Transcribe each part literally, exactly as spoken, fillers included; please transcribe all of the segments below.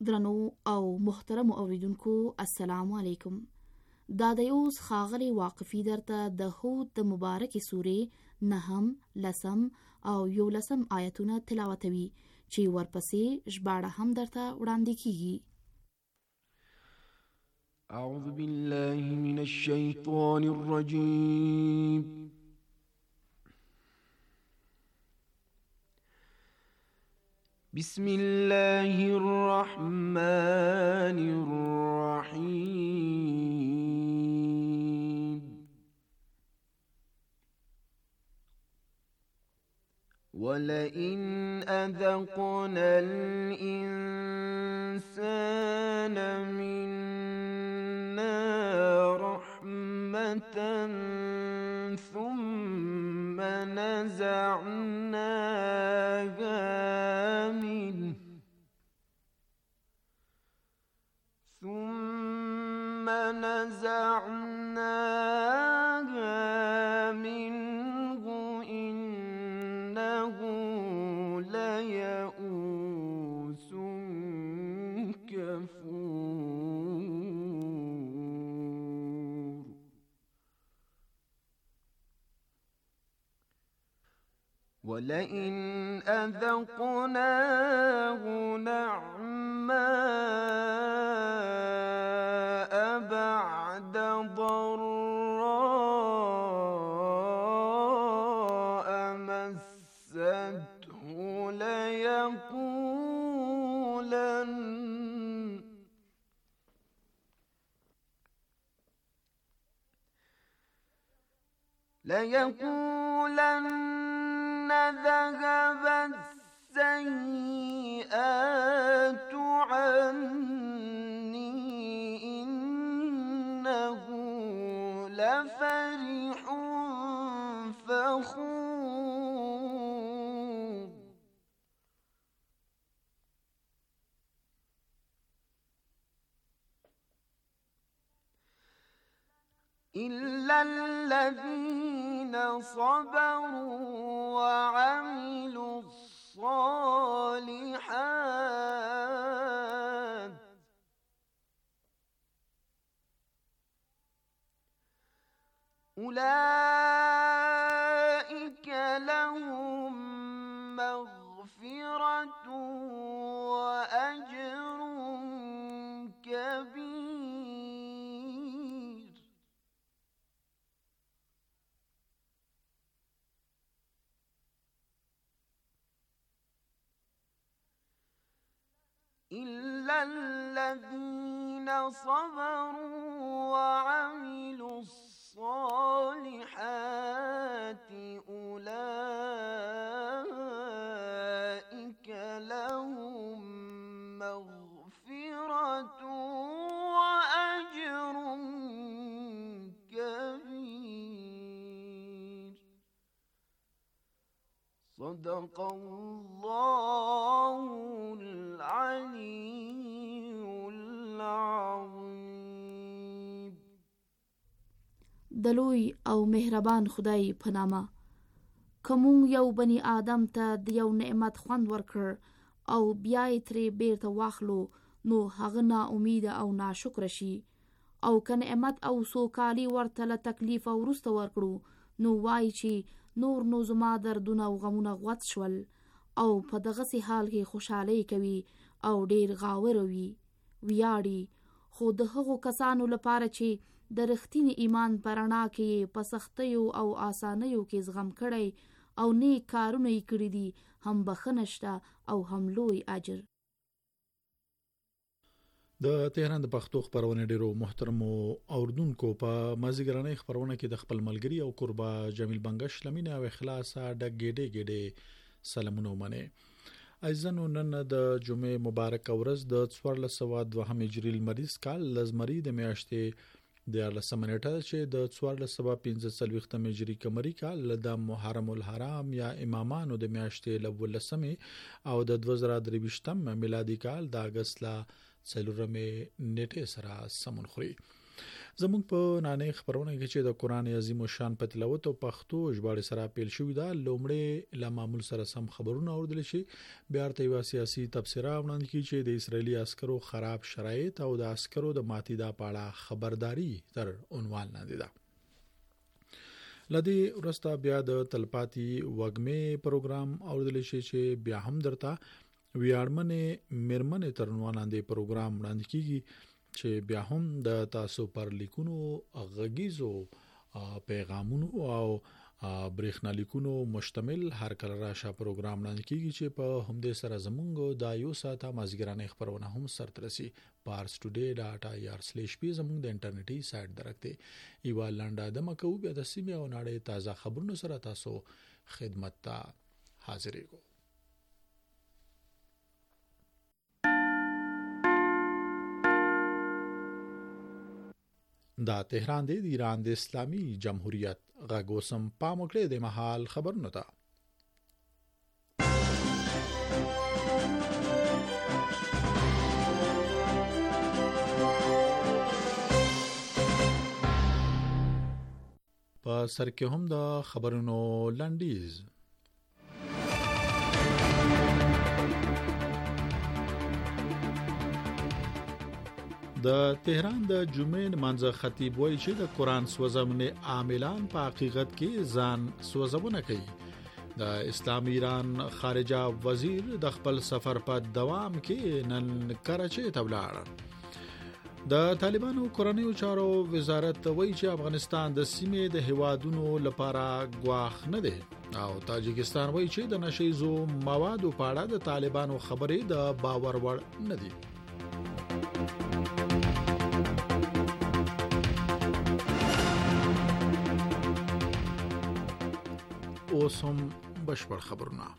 درنو او محترم اوریدونکو السلام علیکم. دا د اوس خاغلی واقفي درته د هود د مبارکې سورې نهم، لسم او یولسم آیتونه تلاوتوي چې ورپسې ژباړه هم درته وړاندې کیږي. اعوذ بالله من الشیطان الرجیم. بسم الله الرحمن الرحيم. ولئن أذقنا الإنسان منا رحمة ثم نزعناها منه ثم نزعناها منه إنه ليئوس كفور. ولئن أذقناه نعماء بعد ضراء مسته ليقولن ليقولن ذهب السيئات عني إنه لفرح فخور. إلا الذين صبروا وعملوا الصالحات أولئك لهم مغفرة وأجر كبير. إلا الذين صبروا وعملوا الصالحات أولئك لهم مغفرة وأجر كبير. صدق الله العلي العظيم. دلوی او مهربان خدای په نامه. کوم یو بنی آدم ته د یو نعمت خوند ورکړ او بیا یې ترې بیرته واخلو نو هغه نا امید او ناشکر شي، او که نعمت او سوکالي ورته له تکلیف او وروسته ورکړو نو وایي چې نور نو زما دردونه او غمونه غوڅ شول، او په دغسې حال کې خوشحالي کوي او ډیر غاوره وي ویاړي. خو د هغو کسانو لپاره چې د رښتیني ایمان په رڼا کې په سختیو او آسانیو کې زغم کړی او نیک کارونه یې کړي دي هم بخښنه شته او هم لوی اجر. د تهران د پښتو خبرونه ډیرو محترمو اوردونکو په مازیګرانه خبرونه کې د خپل ملګری او قربا جمیل بنگش لمینه او اخلاصه د ګډې ګډې سلامونه ومنه. ایزنو نن د جمعې مبارک ورځ د څوارلس سوه دوهم هجري لمریز کال لزمری د میاشتې د لسمه نیټه چې د څوارلس سوه پنځه څلوېښتم هجري قمري کال د محرم الحرام یا امامانو د میاشتې لولسمې او د دوه زره درې ویشتم میلادي کال د اگست لا څلورمې نیټه سره سمون خوري. زموږ په نانې خبرونه کې چې د قران عظیم شان په تلاوت او پښتو ژباړې سره پیل شوې ده لومړی له معمول سره سم خبرونه اوردل شي بیا ته یو سیاسي تبصره وړاندې کی چې د اسرایلی عسکرو خراب شرایط او د عسکرو د ماتیدا پاړه خبرداري تر عنوان لاندې ده. لدی ورستا بیا د تلپاتي وګمه پروګرام اوردل شي چې بیا هم درته ویاړمنه مرمنه تر عنوان لاندې پروګرام وړاندې کیږي چې بیا هم د تاسو پر لیکونو غږیزو پیغامونو او برېښنالیکونو مشتمل هر کله راشه پروګرام وړاندې کیږي چې په همدې سره زمونږ د یو ساعته مازیګرانه خبرونه هم سرترسي پارس ټوډے ډاټ آی آر سلیش پی زمونږ د انټرنیټي سایت درکته ایوا لنډه د مکو بیا د سیمه او نړۍ تازه خبرونو سره تاسو خدمت ته حاضرې کو. دا تهران دی د ایران د اسلامي جمهوریت غاګوسم پاموکړه د محل خبرونه ده. په سر کې هم د خبرونو لنډیز. د تهران د جمعې منځ خطیب وایي چې د قران سوځونې عاملان په حقیقت کې ځان سوځونه کوي. د اسلام ایران خارجه وزیر د خپل سفر په دوام کې نن کراچۍ ته ولاړ. د طالبانو کورنیو چارو وزارت وایي چې افغانستان د سیمې د هیوادونو لپاره ګواښ نه دی او تاجکستان وایي چې د نشیزو موادو په اړه د طالبانو خبرې د باور وړ نه دي. اوسم بشپړ خبرونه.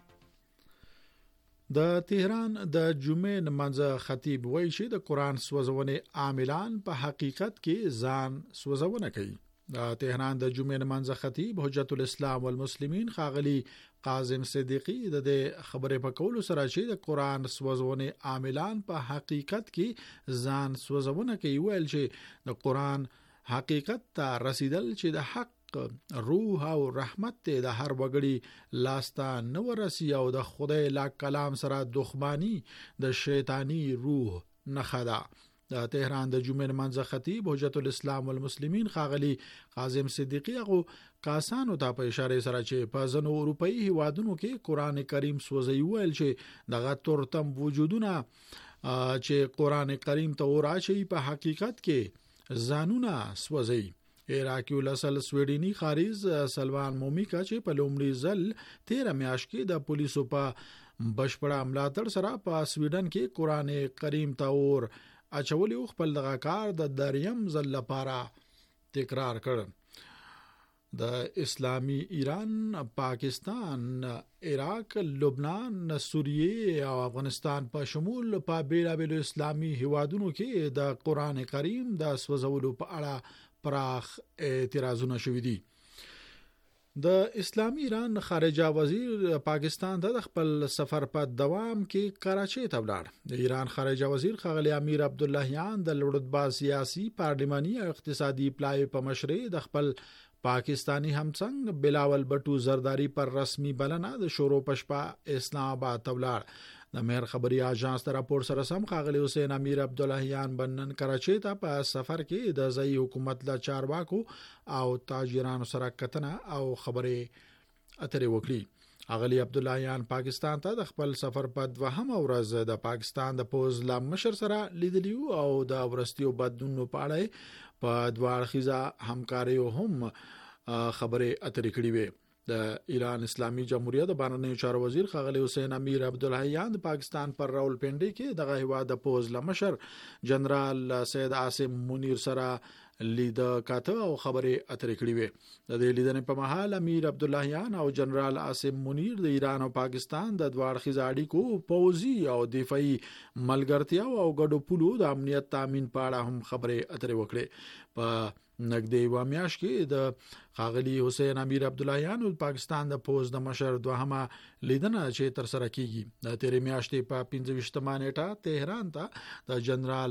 د تهران د جمعې منځ خطیب وایي چې د قران سوځونې عاملان په حقیقت کې ځان سوځونه کوي. د تهران د جمعې منځ خطیب حجت الاسلام والمسلمین خاغلی قاسم صدیقی د خبرې په کولو سره چې د قران سوځونې عاملان په حقیقت کې ځان سوځونه کوي ویل چې د قران حقیقت ته رسیدل چې د حق روح او رحمت ته د هر وګړي لاستا نو ورسی او د خدای لا کلام سره دښمنی د شیطانی روح نه خدا. د تهران د جمعې منځ خطیب حجت الاسلام والمسلمین خاغلی قاسم صدیقی غو کاسانو ته په اشاره سره چې په ځنو اروپאי هیوادونو کې قران کریم سوځي ویل چې دغه تورتم وجودونه چې قران کریم ته وراشي په حقیقت کې ځانونه سوځي. عراقی الاصل سویډنی خارج سلوان مومیکا چې په لومړي ځل تیرہ میاشت کې د پولیسو په بشپړه ملاتړ سره په سویډن کې قران کریم ته اور اچولي خپل دغه کار د دریم ځل لپاره تکرار کړ. د اسلامي ایران، پاکستان، عراق، لبنان، سوریه او افغانستان په شمول په بیلابیلو اسلامي هیوادونو کې د قران کریم د سوځولو په اړه پراخ اعتراضونه شوې دي. د اسلامي ایران خارجه وزیر پاکستان ته د خپل سفر په دوام کې کراچۍ ته ولاړ. د ایران خارجه وزیر خغلی امیر عبداللهیان د لوړتبا سیاسي، پارلماني او اقتصادي پلای په مشرۍ د خپل پاکستانی همڅنګ بلاول بټو زرداری پر رسمي بلنه د شورو پشپا اسلام آباد ته ولاړ. د مهر خبري اژانس ته راپور سره سم خغلی حسین امیر عبداللهیان بنن کراچۍ ته په سفر کې د ځای حکومت له چارواکو او تاجرانو سره کتنه او خبرې اترې وکړي. اغلی عبداللهیان پاکستان ته د خپل سفر په دوهمه ورځ د پاکستان د پوز لا مشر سره لیدلیو او د ورستیو بدلونونو په اړه په دواړخیزه همکاریو هم خبرې اترې کړې وې. د ایران اسلامي جمهوریت د بهرنیو چارو وزیر خغلی حسین امیر عبداللهیان د پاکستان پر راولپنډي کې دغه هیواد د پوز لمشر جنرال سید عاصم منیر سره لید کاته او خبرې اترې کړې وې. د دې لیدنې په مهال امیر عبداللهیان او جنرال عاصم منیر د ایران او پاکستان د دواړخیز اړیکو پوزي او دفاعي ملګرتیا او ګډو پولو د امنیت تامین په اړه هم خبرې اترې وکړې. په نګدې و میاش کې د خاغلی حسین امیر عبداللهیان او پاکستان د پوز د مشر دوهمه لیدنه چې تر سره کیږي. د تیرې میاشتې په پنځه ویشتمه نیټه تهران ته د جنرال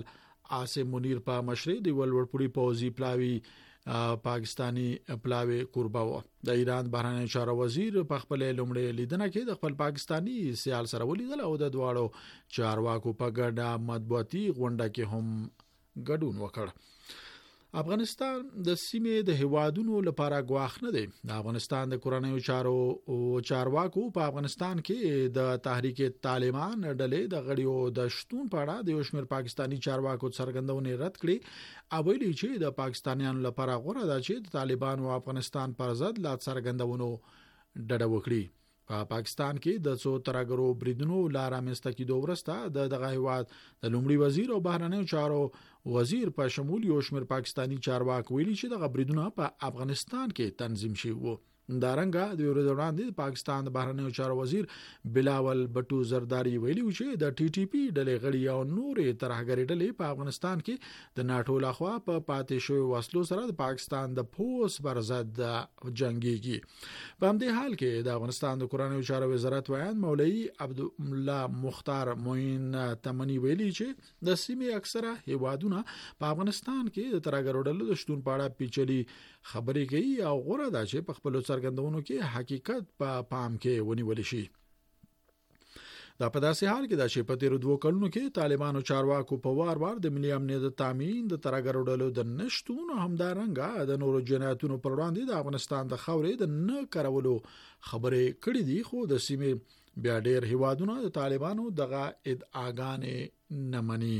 عاصم منیر په مشرۍ د ولورپوړي پوځي پلاوی پاکستانی پلاوی قرباو. د ایران بهرنی چارو وزیر په خپل لومړی لیدنه کې د خپل پاکستانی سیال سره ولیدل او د دواړو چارواکو په ګډه مطبوعاتي غونډه کې هم ګډون وکړ. افغانستان د سیمې د هیوادونو لپاره ګواښ نه دی. د افغانستان د کورنیو چارو او چارواکو په افغانستان کې د تحریک طالبان ډلې د غړیو د شتون په اړه د یو شمېر پاکستانی چارواکو څرګندونې رد کړې او ویلي چې د پاکستانیانو لپاره غوړه ده چې د طالبانو افغانستان پر ضد لا څرګندونو ډډه وکړي. په پا پاکستان کې د څو ترګرو بریدونو لار رامنځته کېدو وروسته د دغه هیواد د لومړي وزیر او بهرنیو چارو وزیر په شمول یو شمېر پاکستانی چارواکي ویلي چې دغه بریدونه په افغانستان کې تنظیم شوي وو. دارنګه د ورځې وړاندې د پاکستان د بهرنیو چارو وزیر بلاول بټو زرداری ویلي و چې د ټي ټي پی ډلې غړي او نورې ترهګري ډلې په افغانستان کې د ناتو لخوا په پاتې شوی وسلو سره د پاکستان د پوس پر ضد جنگيږي. په همدې حال کې د افغانستان د کورنیو چارو وزارت وایي مولوی عبد الله مختار موین تمنی ویلي چې د سیمې اکثره هیوادونه په افغانستان کې د ترهګرو ډلو د شتون په اړه پیچلي خبرې کوي او غوړه ده چې په خپل څرګندونو کې حقیقت په پام کې ونیول شي. دا په داسې حال کې ده چې په تیرو دوه کلونو کې طالبانو چارواکو په وار وار د ملي امنیت د تامین د ترهګرو ډلو د نشټون همدارنګه د نورو جنایتونو پر وړاندې د افغانستان د خاورې د نه کارولو خبرې کړې دي، خو د سیمې بیا ډېر هیوادونه د طالبانو دغه ادعاګانې نه مني.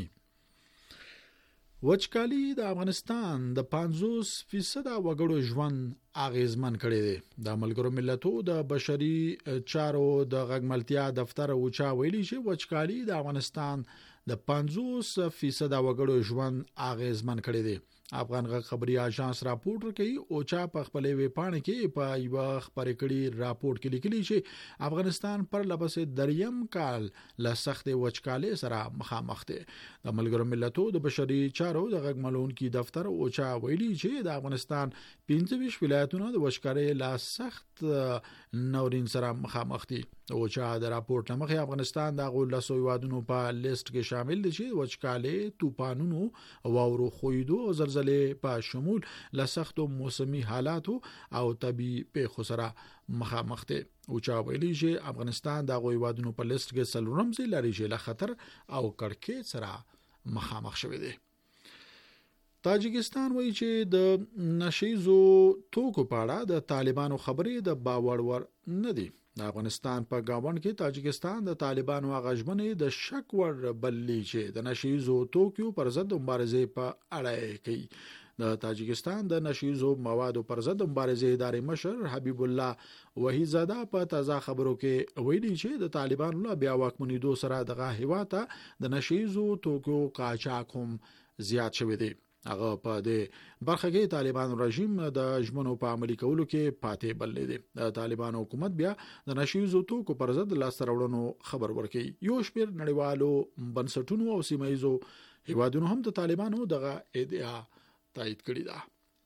وچکالي د افغانستان د پنځوس فیصد وګړو ژوند اغیزمن کړی دی. د ملګرو ملتونو د بشري چارو د غږملتیا دفتر اوچا ویلي چې وچکالي د افغانستان د پنځوس فیصد وګړو ژوند اغیزمن کړی دی. افغان غږ خبري اژانس راپور کوي اوچا په خپل ویب پاڼه کې په یو خبري کړي راپور کې لیکلي چې افغانستان پر لپسې دریم کال له سخت وچکالۍ سره مخامخ دی. د ملګرو ملتونو د بشري چارو د غږملونکي دفتر اوچا ویلي چې د افغانستان پنځه ویشت ولایتونه د وچکالۍ له سخت نورین سره مخامخ دي. اوچا د راپور لمخې افغانستان د غولسو هیوادونو په لیست کې شامل دي چې وچکالۍ، طوفانونو او واورو خویدو او زلزلې په شمول له سختو موسمي حالاتو او طبي پیښو سره مخامخ دي. اوچا ویلي چې افغانستان د هیوادونو په لیست کې څلورم ځای لري چې له خطر او کړکېچ سره مخامخ شوی دی. تاجکستان وایي چې د نشیزو توکو په اړه د طالبانو خبرې د باور وړ نه دي. د افغانستان په گاوند کې تاجکستان د طالبانو غژمنې د شک ور بللی چې د نشیزو توکو پر ضد مبارزې په اړه کوي. د تاجکستان د نشیزو موادو پر ضد مبارزې ادارې مشر حبیب الله وحیزاده په تازه خبرو کې ویلي چې د طالبانو له بیا واکمنېدو سره دغه هیواد ته د نشیزو توکو قاچاق هم زیات شوی دی. هغه په دې برخه کې طالبانو رژیم د ژمنو په عملي کولو کې پاتې بللی دی. د طالبانو حکومت بیا د نشیزو توکو پر ضد لاسته راوړنو خبر ورکوي. یو شمېر نړیوالو بنسټونو او سیمه ییزو هیوادونو هم د طالبانو دغه ادعا تایید کړې ده.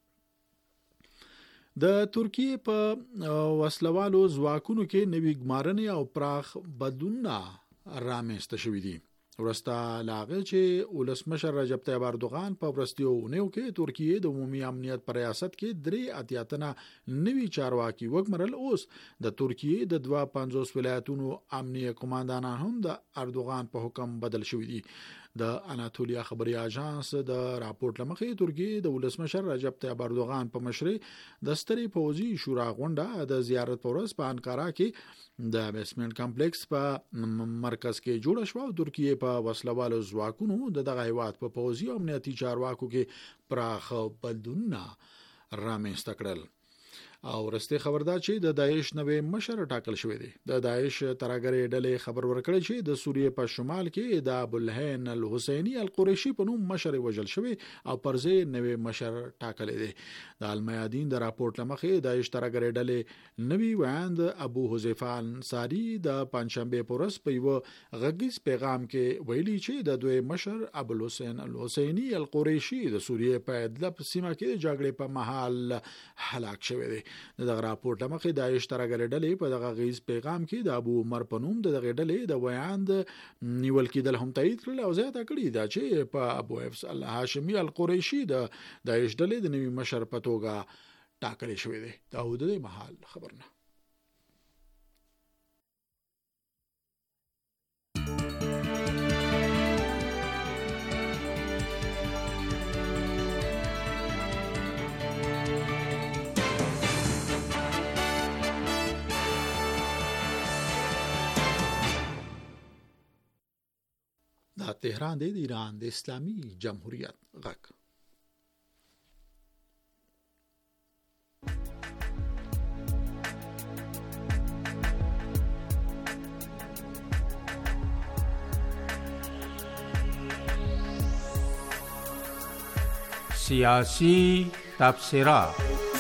د ترکیه په وسلوالو ځواکونو کې نوې ګمارنې او پراخ بدلونونه رامنځته شوي دي. ورسته لاغه چې ولسمشر رجب طیب اردوغان په ورستیو اونیو کې ترکیه د عمومي امنیت پر ریاست کې درې اتیاتنه نوي چارواکي وګمرل. اوس د ترکیه د دوه پنځوس ولایتونو امنیه قوماندانان هم د اردوغان په حکم بدل شوي دي. د اناتولیا خبري اژانس د راپورټ لمخې ترکیه د ولسمشر رجب طیب اردوغان په مشرۍ د سترې پوځي شورا غونډه د زیارت پر ورځ په انقره کې د بیسمنټ کمپلیکس په مرکز کې جوړ شو. ترکیه په وسلوالو ځواکونو د دغه هیواد په پوځي او امنیتي چارواکو کې پراخ بدلونونه رامنځته کړل. او رسته خبردار چې د داعش نوې مشر ټاکل شوی دی. د داعش ترهګرې ډلې خبر ورکړی چې د سوریې په شمال کې د ابوالهین الحسینی القریشی په نوم مشر وژل شوی او پرځې نوې مشر ټاکل دی. د المیادین د راپورټ لمخې داعش ترهګرې ډلې نوې ویاند ابو حذیفه انصاری د پنځشنبه په ورځ په یو غږیز پیغام کې ویلي چې د دوی مشر ابوالحسین الحسینی القریشی د سوریې په ادلب سیمه کې د جګړې په محل هلاک شوی دی. دغه راپورټ لمخې داعش ترګر ډلې په دغه غیز پیغام کې د ابو عمر پنوم د دغه ډلې د بیان د نیول کېدل هم تایید کړل او زیاته کړې ده چې په ابو حفص الهاشمي القریشي د داعش ډلې د نوي مشر په توګه ټاکل شوی دی. دا د دې محل خبرنه. دا تهران دی د ایران د اسلامي جمهوریت غږ. سیاسی تبصرات.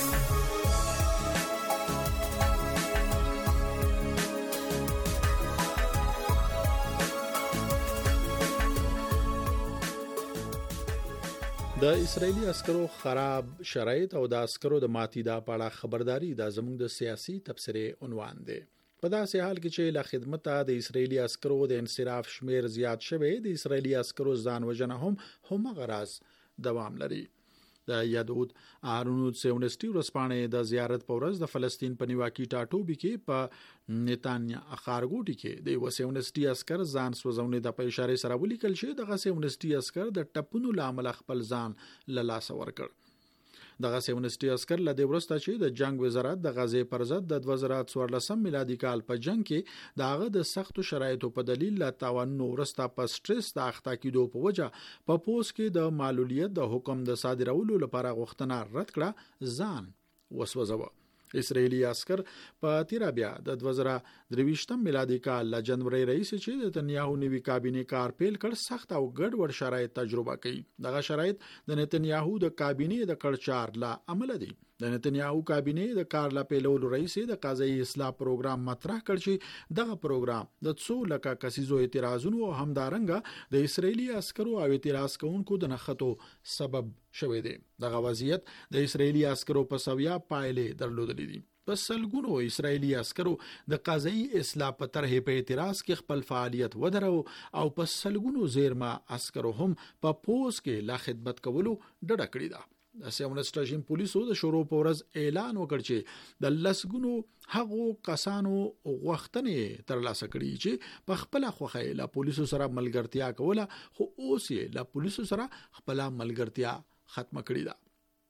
د اسرایلی عسکرو خراب شرایط او د عسکرو د ماتیدا په اړه خبرداري د زموږ د سیاسي تبصرې عنوان دی. په داسې حال کې چې له خدمته د اسرایلی عسکرو د انصراف شمیر زیات شوی، د اسرایلی عسکرو ځان وژنه هم هم غراز دوام لري. د یادود آرونود سیونسټي ورسپانې د زیارت په ورځ د فلسطین په نیواکي ټاټوبي کې په نتانیا اخارګوټي کې د وسیونسټي عسكر ځان سوځونې د په اشاره سره ولیکل چې د وسیونسټي عسكر د ټپونو لامل خپل ځان له لاس ورکړ. د وسیونسټي عسكر له د ورسته چې د جنگ وزارت د غزې پر ضد د دوه زره څوارلس میلادي کال په جنگ کې داغه د سختو شرایطو په دلیل لا تاوان ورسته په سټرس د اخته کېدو په وجه په پوس کې د معلولیت د حکم د صادرولو لپاره غوښتنه رد کړه، ځان وسوځوه. اسرایلی عسكر په تیر بیا د دوه زره درویشتم میلادي کال ل جنوري رئیس چې د نتنیاهو نوی کابینه کار پیل کړ سخت او ګډوډ شرایط تجربه کړي. دغه شرایط د نتنیاهو د کابینه د کړچار لا عمل دي. د نتنیاهو کابینه د کار لا پیلولو رئیس د قضایي اصلاح پروګرام مطرح کړ چې دغه پروګرام د څو لکه کسیزو اعتراضونو او همدارنګه د اسرایلی عسکرو او اعتراض کوونکو د نخښتو سبب شوی دی. دغه وضعیت د اسرایلی عسکرو په سویا پایلې درلودلې دي. په سلګونو اسرایلی عسکرو د قضایي اصلاح په طرح په اعتراض کې خپل فعالیت ودرو او په سلګونو زیرما عسکرو هم په پوس کې لا خدمت کولو ډډه کړې ده. د سیمونست رژیم پولیسو د شروع په ورځ اعلان وکړ چې د لسګونو هغو کسانو غوښتنې ترلاسه کړي چې په خپل خوخه له پولیسو سره ملګرتیا کوله، خو اوس یې له پولیسو سره خپل ملګرتیا ختم کړې ده.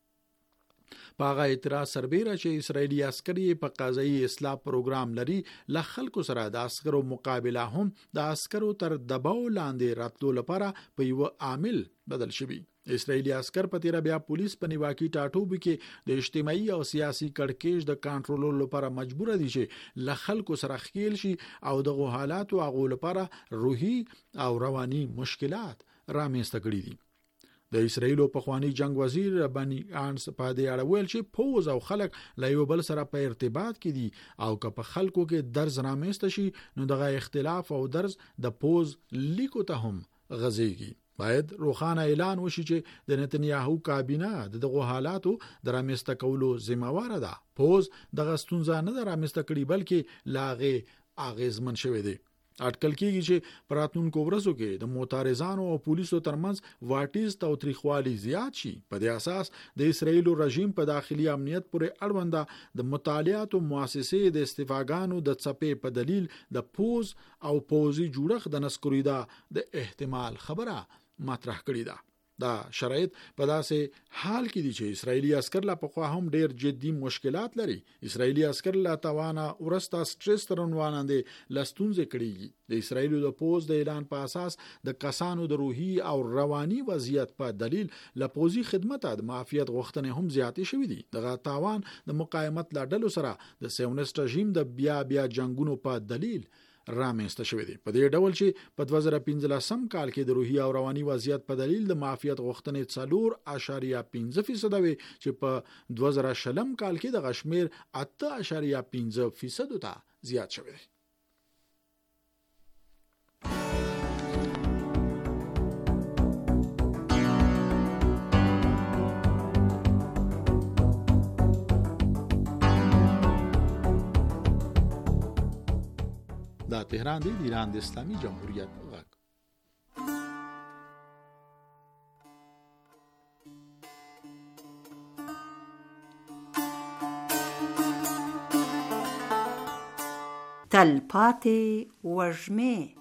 په هغه اعتراض سربیره چې اسرایلی عسکري په قضایي اصلاح پروګرام لري، له خلکو سره د عسکرو مقابله هم د عسکرو تر دباو لاندې راتلو لپاره په یو عامل بدل شوی. اسرایلی عسكر په تیر بیا پولیس په نیواکي ټاټوبي کې د اجتماعي او سیاسي کړکېچ د کنټرول لپاره مجبور دي چې له خلکو سره خېل شي او دغه حالات او غو لپاره روحي او رواني مشکلات رامنځته کړي دي. د اسرایلو پخوانی جنگ وزیر بنی آنس په دې اړه ویل چې پوز او خلک له یو بل سره په ارتباط کې دي او که په خلکو کې درز رامنځته شي نو دغه اختلاف او درز د پوز لیکو ته هم غځيږي. باید روخانه اعلان وشي چې د نتنیاهو کابینه دغه حالاتو درامسته کولو ذمہوار ده. پوز دغه ستونزه نه درامسته کړي بلکې لاغه اغیزمن شوی دی. اټکل کېږي چې پراتونکو ورځو کې د معترضانو او پولیسو ترمنځ واټیز توتریخوالي زیات شي. په دې اساس د اسرایلو رژیم په داخلي امنیت پورې اړونده د مطالعات او مؤسسې د استفاګانو د چپې په دلیل د پوز او پوزي جوړښت د نسکوریدا د احتمال خبره مطرح کړی ده. دا شرایط په داسې حال کې دي چې اسرایلی عسكر لا په خوا هم ډېر جدي مشکلات لري. اسرایلی عسكر لا توانه ورستا سټرس ترونواناندې لستونځ کړي. د اسرایلو د پوز د اعلان په اساس د کسانو د روحي او رواني وضعیت په دلیل لا پوزي خدمت د معافیت غوښتنې هم زیاتې شوې دي. دغه تاوان د مقاومت لاډلو سره د سیونست رژیم د بیا بیا جنگونو په دلیل رامنځته شوی دی. په دې ډول چې په دوه زره پنځلسم کال کې د روحي او رواني وضعیت په دلیل د معافیت غوښتنې څلور اعشاریه پنځه فیصد وي چې په دوه زره شلم کال کې د غشمیر اته اعشاریه پنځه فیصد ته زیات شوی دی. دا تهران دی د ایران د اسلامي جمهوریت غږ. تلپاتې وږمې.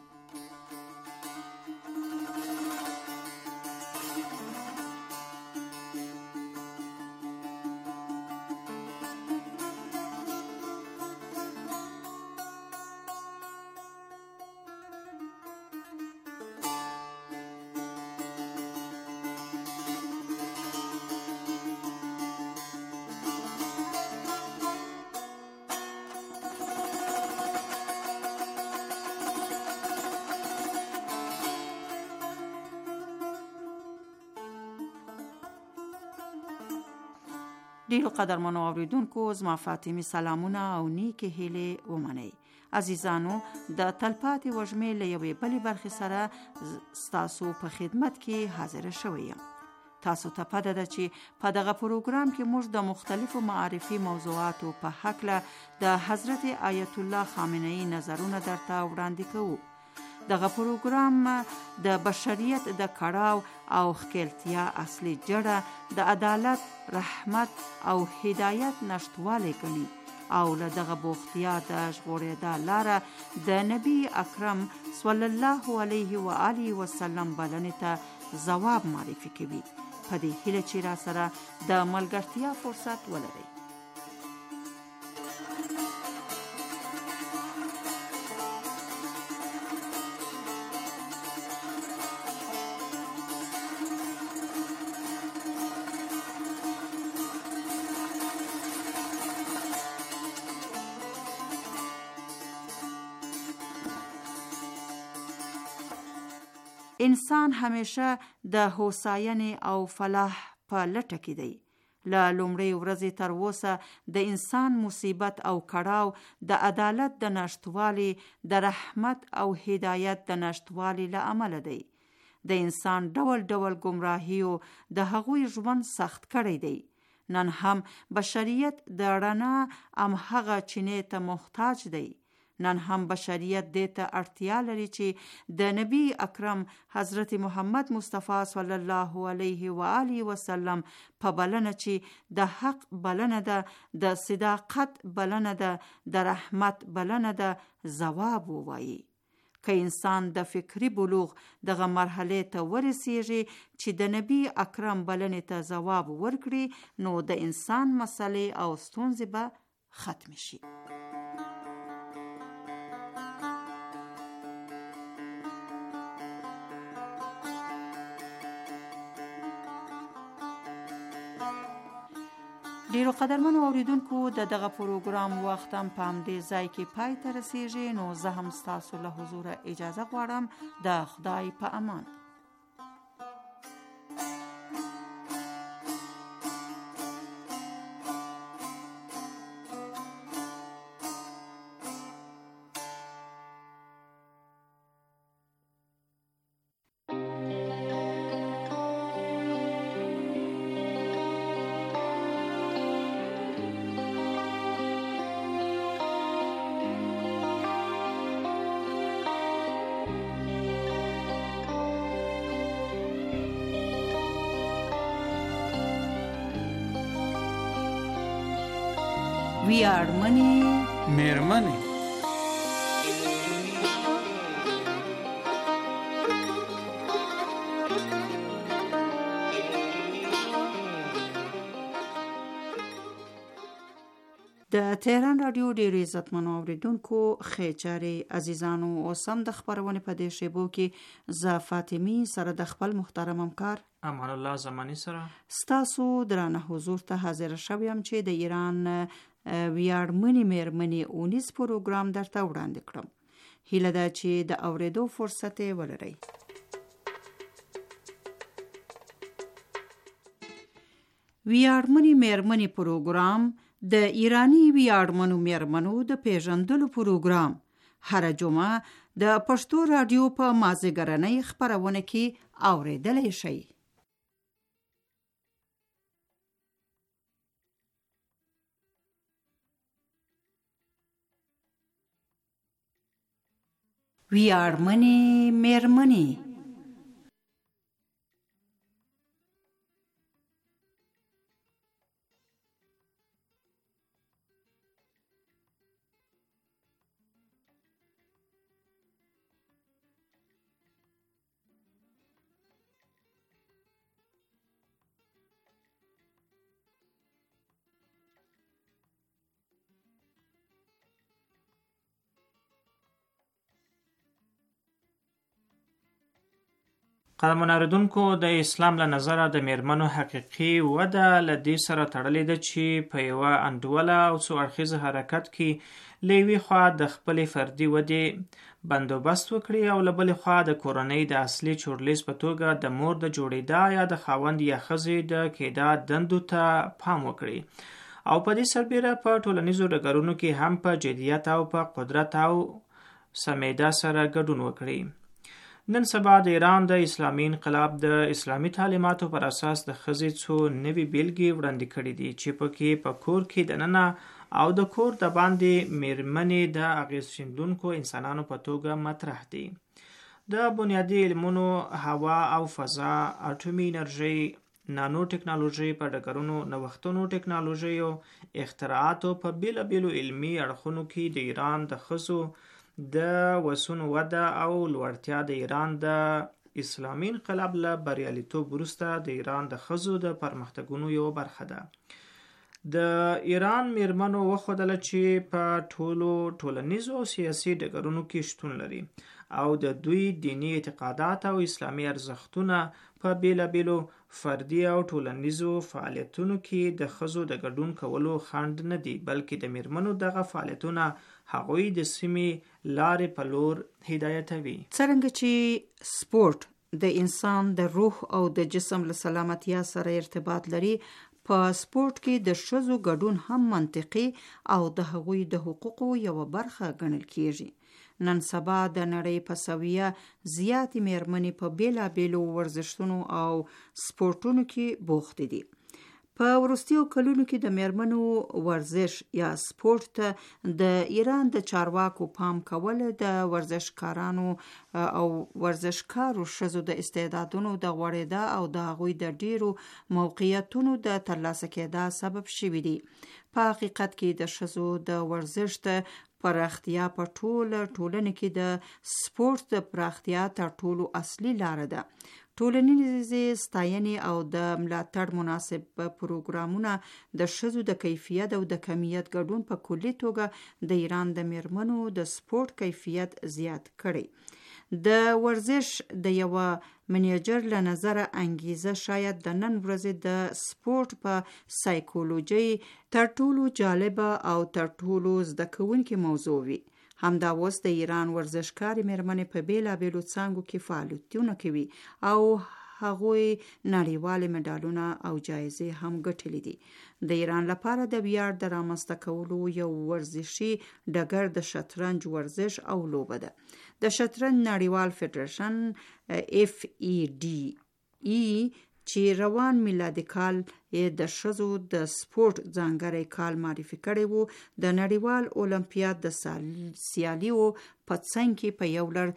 ډیرو قدرمنو اوریدونکو زما فاطمه سلامونه او نیکه هیله ومنئ. عزیزانو د تلپاتې وږمې له یوې بلې برخې سره ستاسو په خدمت کې حاضر شوی یم. تاسو ته پته ده چې په دغه پروګرام کې موږ د مختلفو معرفي موضوعاتو په هکله د حضرت آیت الله خامنه‌ای نظرونه درته وړاندې کوو. دغه پروګرام د بشریت د کړاو او ښکیلتیا اصلي جړه د عدالت، رحمت او هدایت نشټوالی ګڼي او له دغه بوختیا د ژغورېدا لاره د نبی اکرم صلی الله علیه و آله وسلم بلنې ته ځواب معرفي کوي. په دې هیله چې را سره د ملګرتیا فرصت ولرئ. انسان همیشه د هوساینې او فلاح په لټه کې دی. له لومړۍ ورځې تر اوسه د انسان مصیبت او کړاو د عدالت د نشټوالي، د رحمت او هدایت د نشټوالي له امله دی. د انسان ډول ډول گمراهیو د هغوی ژوند سخت کړی دی. نن هم بشریت د رڼا همهغه چینې ته محتاج دی. نن هم بشریت دې ته اړتیا لري چې د نبی اکرم حضرت محمد مصطفی صلی الله علیه و آله وسلم په بلنه چې د حق بلنه ده، د صداقت بلنه ده، د رحمت بلنه ده، ځواب ووایي. که انسان د فکری بلوغ دغه مرحله ته ورسیږي چې د نبی اکرم بلنې ته ځواب ورکړي، نو د انسان مسلې او ستونزې به ختم شي. ډیرو قدرمنو اوریدونکو د دغه پروګرام وخت هم په همدې ځای کې پای ته رسیږي. نو زه هم ستاسو له حضوره اجازه غواړم. د خدای په امان. ویاړمنې میرمنې. د تهران رادیو ډیرو عزتمنو اوریدونکو، خیچارې عزیزانو، اوس هم د خپرونې په دې شیبو کې زه فاطمي سره د خپل محترم همکار امان الله زمانی سره ستاسو درانه حضور ته حاضر شوم چې د ایران ویاړمنې میرمنې اونیز پروګرام درته وړاندې کړم. هیله ده چې د اوریدو فرصت ولرئ. ویاړمنې میرمنې پروګرام د ایرانی ویاړمنو میرمنو د پیژندلو پروګرام هر جمعه د پښتو رادیو په مازیګرنۍ خپرونه کې اوریدلای شئ. ویاړمنې میرمنې. قدرمن اوریدونکو، د اسلام له نظره د میرمنو حقیقي وده له دې سره تړلې ده چې په یوه انډوله او څو اړخیز حرکت کې له یوې خوا د خپلې فردي ودې بندوبست وکړي او له بلې خوا د کورنۍ د اصلي چورلیز په توګه د مور د جوړېدا یا د خاوند یا ښځې د کېدا دندو ته پام وکړي او په دې سربیره په ټولنیزو ډګرونو کې هم په جدیت او په قدرت او سمیده سره ګډون وکړي. نن سبا د ایران د اسلامي انقلاب د اسلامي تعلیماتو پر اساس د ښځې څو نوي بیلګې وړاندې کړي دي چې پکې په کور کې دننه او د کور د باندې میرمنې د اغیز شیندونکو انسانانو په توګه مطرح دي. د بنیادي علمونو، هوا او فضا، اټومي انرژي، نانو ټکنالوژي، په ډګرونو نوښتونو ټکنالوژیو اختراعاتو په بیلابیلو علمي اړخونو کې د ایران د ښځو د وسونو وده او لوړتیا د ایران د اسلامي انقلاب له بریالیتوب وروسته د ایران د ښځو د پرمختګونو یوه برخه ده. د ایران میرمنو وښودله چې په ټولو ټولنیزو او سیاسي ډګرونو کې شتون لري او د دوی دینی اعتقادات او اسلامي ارزښتونه په بیلابیلو فردي او ټولنیزو فعالیتونو کې د ښځو د ګډون کولو خنډ نه دي، بلکې د میرمنو دغه فعالیتونه هغوی د سیمې لارې په لور هدایتوي. څرنګه چې سپورت د انسان د روح او د جسم له سلامتیا سره ارتباط لري، په سپورت کې د ښځو ګډون هم منطقي او د هغوی د حقوقو یوه برخه ګڼل کیږي. نن سبا د نړۍ په سویه زیاتې میرمنې په بیلابیلو ورزشونو او سپورتونو کې بوختې دي. په وروستیو کلونو کې د میرمنو ورزش یا سپورت ته د ایران د چارواکو پام کول د ورزشکارانو او ورزشکارو ښځو د استعدادونو د غوړېدا او د هغوی د ډیرو موقعیتونو د ترلاسه کېدا سبب شوي دي. په حقیقت کې د ښځو د ورزش د پراختیا په ټوله ټولنه کې د سپورت د پراختیا تر ټولو اصلي لاره ده. ټولنیزې ستاینې او د ملاتړ مناسب پروګرامونه د ښځو د کیفیت او د کمیت ګډون په کلي توګه د ایران د میرمنو د سپورت کیفیت زیات کړي. د ورزش د یوه منیجر له نظره انګیزه شاید د نن ورځې د سپورت په سایکولوژي تر ټولو جالبه او تر ټولو زده کوونکې موضوع وي. همدا اوس د ایران ورزشکارې میرمنې په بیلابیلو څانګو کې فعالیتونه کوي او هغوی نړیوالې مډالونه او جایزې هم ګټلې دي. د ایران لپاره د ویاړ د رامنځته کولو یو ورزشي ډګر د شطرنج ورزش او لوبه ده. د شطرنج نړیوال فدراسیون اف ای ډي ای چې روان میلادي کال د ښځو د سپورت ځانګړی کال معرفي کړی وو، د نړیوال اولمپیاد د سیالیو په څنګ کې په یو لړ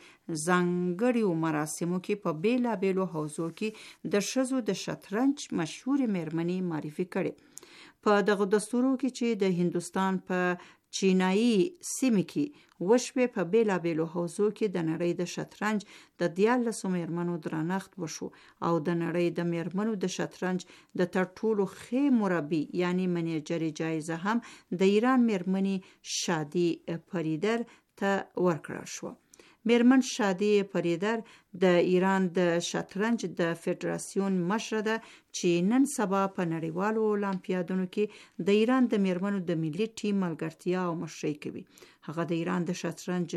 ځانګړیو مراسمو کې په بیلابیلو حوزو کې د ښځو د شطرنج مشهورې میرمنې معرفي کړي. په دغه دستورو کې چې د هندوستان په چینایي سیمه کې وشوې، په بیلابیلو حوزو کې د نړۍ د شطرنج د دیارلسو میرمنو درنښت وشو او د نړۍ د میرمنو د شطرنج د تر ټولو ښې مربي یعنی منیجرې جایزه هم د ایران میرمنې شادي پریدر ته ورکړل شوه. میرمن شادي پریدر د ایران د شطرنج د فدراسیون مشره ده چې نن سبا په نړیوالو اولمپیادونو کې د ایران د میرمنو د ملي ټیم ملګرتیا او مشري کوي. هغه د ایران د شطرنج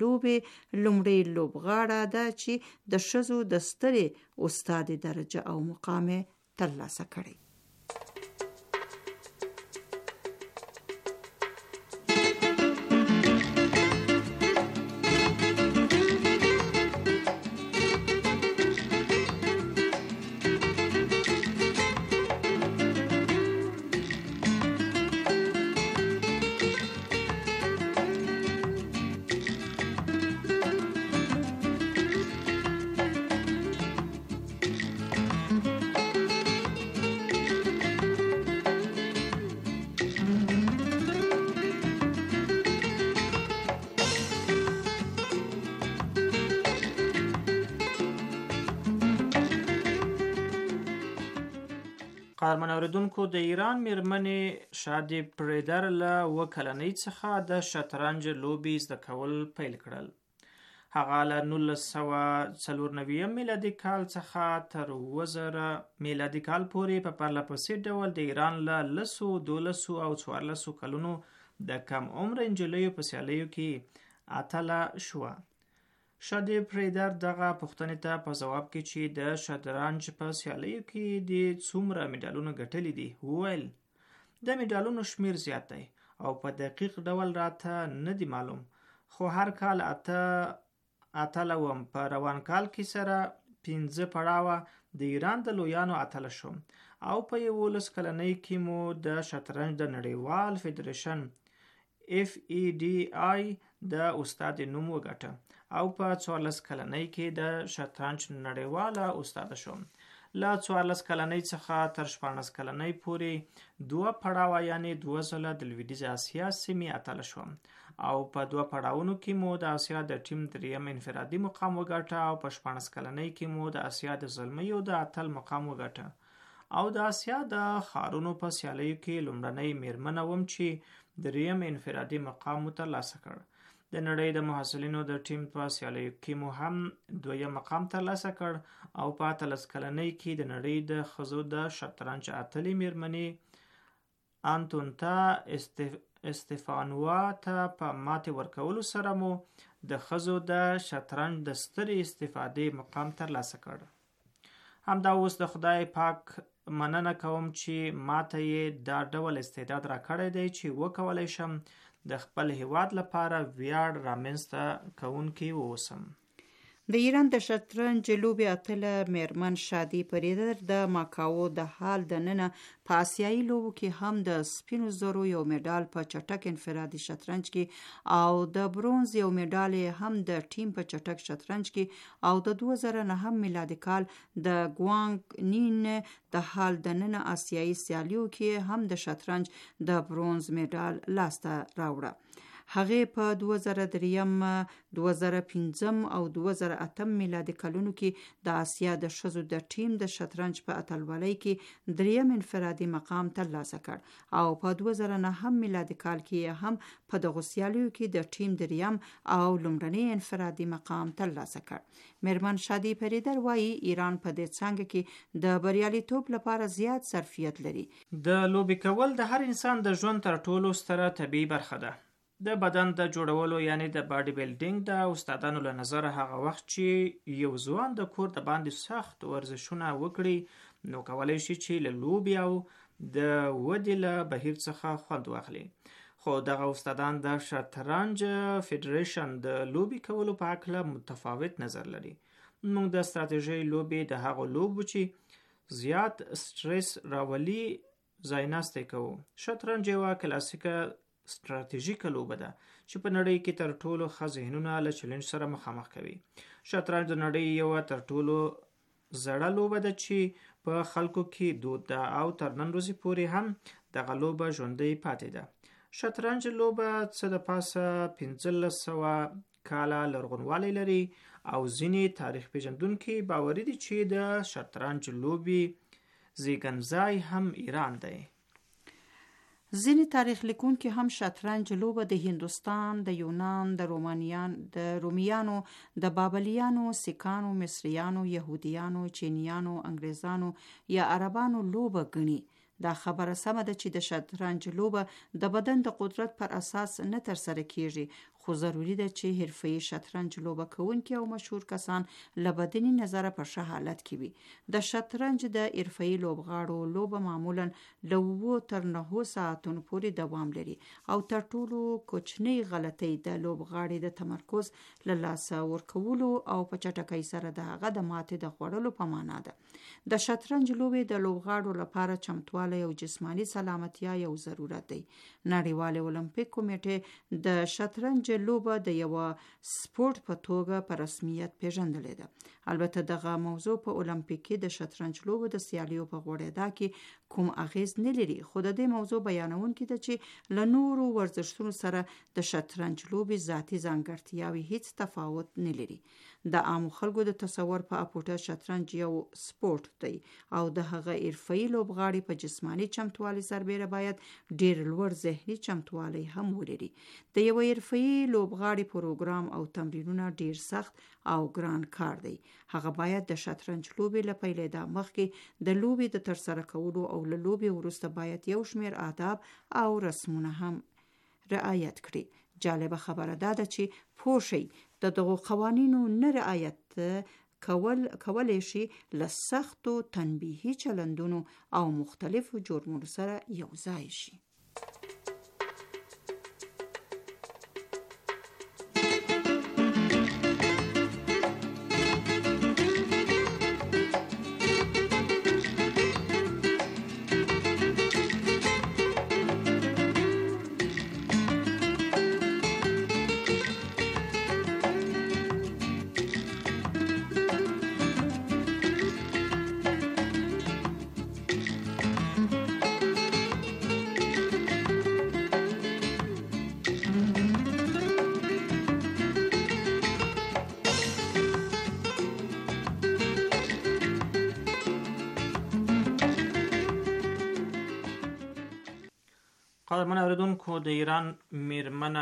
لوبې لومړی لوبغاړه ده چې د ښځو د سترې استادې درجه او مقام ترلاسه کړي. قدرمن اوریدونکو، د ایران میرمنې شادي پریدر له اوه کلنۍ څخه د شطرنج لوبې زده کول پیل کړل. هغه له نولس سوه څلور نوي میلادي کال څخه تر اووه زره میلادي کال پورې په پرله پسې ډول د ایران له لسو دولسو او څوارلسو کلونو د کم عمره نجلیو په سیالیو کې اتله شوه. شادي پریدر دغه پوښتنې ته په ځواب کې چې د شطرنج په سیالیو کې د څومره میډالونو ګټلي دي وویل: د میډالونو شمیر زیات دی او په دقیق ډول راته نه دی معلوم، خو هر کال اته اتله وم. په روان کال کې سره پنځه پړاوه د ایران د لویانو اتله شوم او په یولس کلنۍ کې مو د شطرنج د نړیوال فدریشن اف ای ډی آی د استاد نوم وګټه او په څوارلس کلنۍ کې د شطرنج نړیواله استاد شوم. له څوارلس کلنۍ څخه تر شپاړس کلنۍ پورې دوه پړاوه یعنی دوه ځله د لویدیځ اسیا سیمې اتله شوم او په دوه پړاوونو کې مو د اسیا د ټیم دریم انفرادي مقام وګټه او په شپاړس کلنۍ کې مو د اسیا د زلمیو د اتل مقام وګټه او د اسیا د ښارونو په سیالیو کې لومړنۍ میرمنه وم چې دریم انفرادي مقام مو ترلاسه کړ. د نړۍ د محصلینو د ټیم په سیالیو کې مو هم دویم مقام ترلاسه کړ او په اتلس کلنۍ کې د نړۍ د ښځو د شطرنج اتلې میرمنې انتونتا استف... استفانوا ته په ماتې ورکولو سره مو د ښځو د شطرنج د سترې استفادې مقام ترلاسه کړ. همدا اوس د خدای پاک مننه کوم چې ماته یې دا ډول استعداد راکړی دی چې وکولی شم د خپل هیواد لپاره ویاړ رامنځته کوونکی واوسم. د ایران د شطرنج لوبې اتله میرمن شادي پریدر د ماکاو د حال د ننه په آسیایي لوبو کې هم د سپینو زرو یو میډال په چټک انفرادي شطرنج کې او د برونز یو میډال هم د ټیم په چټک شطرنج کې او د دوه زره نهم میلادي کال د ګوانګ نین د حال د ننه آسیایي سیالیو کې هم د شطرنج د برونز میډال لاسته راوړه. هغې په دوه زره دریم، دوه زره پنځم او دوه زره اتم میلادي کلونو کې د آسیا د ښځو د ټیم د شطرنج په اتلولۍ کې دریم انفرادي مقام ترلاسه کړ او په دوه زره نهم میلادي کال کې هم په دغو سیالیو کې د ټیم دریم او لومړنی انفرادي مقام ترلاسه کړ. میرمن شادي پریدر وایي ایران په دې څانګه کې د بریالیتوب لپاره زیات ظرفیت لري. د لوبې کول د هر انسان د ژوند تر ټولو ستره طبیعي برخه ده. د بدن د جوړولو یعنی د باډي بیلډینګ د استادانو له نظره هغه وخت چې یو ځوان د کور د باندې سخت ورزشونه وکړي نو کولی شي چې له لوبې او د ودې له بهیر څخه خوند واخلي. خو دغه استادان د شطرنج فدریشن د لوبې کولو په هکله متفاوت نظر لري. موږ د استراتیژۍ لوبې د هغو لوبو چې زیات سټرس راولي ځای ناستی کوو. شطرنج یوه کلاسیکه ستراتیژیکه لوبه ده چې په نړۍ کې تر ټولو ښه ذهنونه له چلنج سره مخامخ کوي. شطرنج د نړۍ یوه تر ټولو زړه لوبه ده چې په خلکو کې دود ده او تر نن ورځې پورې هم دغه لوبه ژوندۍ پاتې ده. شطرنج لوبه څه د پاسه پنځلس سوه کاله لرغونوالی لري او ځینې تاریخ پیژندونکي باوري دي چې د شطرنج لوبې زیږنځای هم ایران دی. ځینې تاریخ لیکونکي هم شطرنج لوبه د هندوستان، د یونان، د رومانیان، د رومیانو، د بابلیانو، سیکانو، مصریانو، یهودیانو، چینیانو، انګریزانو یا عربانو لوبه ګڼي. دا خبره سمه ده چې د شطرنج لوبه د بدن د قدرت پر اساس نه ترسره کیږي، خو ضروری ده چې حرفه‌ای شطرنج لوبه کوونکي او مشهور کسان له بدني نظره په ښه حالت کې وي. د شطرنج د حرفه‌ای لوبغاړو لوبه معمولا له اووه تر نهو ساعتونو پورې دوام لري او تر ټولو کوچنۍ غلطۍ د لوبغاړي د تمرکز له لاسه ورکولو او په چټکۍ سره د هغه د ماتې د خوړلو په معنا ده. د شطرنج لوبې د لوبغاړو لپاره چمتوالی او جسمانی سلامتیا یو ضرورت دی. نړیوال المپیک کمیټه د شطرنج لوبه د یو سپورت په توګه په رسمیت پیژندلې ده. البته دغه موضوع په اولمپیک کې د شطرنج لوبو د سیالیو په غوړېدا کې کوم اغیز نه لري، خو د دې موضوع بیانونکي ده چې له نورو ورزشونو سره د شطرنج لوبې ذاتي ځانګړتیاوې هیڅ تفاوت نه لري. د عامو خلکو د تصور په اپوټه شطرنج یو سپورت دی او د هغه حرفه‌ای لوبغاړي په جسمانی چمتوالي سربېره باید ډیر لوړ ذهني چمتوالي هم ولري. د یو حرفه‌ای لوبغاړي پروګرام او تمرینونه ډیر سخت او ګران کار دی. هغه باید د شطرنج لوبې له پیلېدا مخکې د لوبې د ترسره کولو او له لوبې وروسته باید یو شمیر آداب او رسمونه هم رعایت کړي. جالبه خبره دا ده چې پوه شئ د دغو قوانینو نه رعایت کول کولی شي له سختو تنبیهي چلندونو او مختلفو جرمونو سره یو ځای شي. قدرمن اوریدونکو، د ایران میرمنه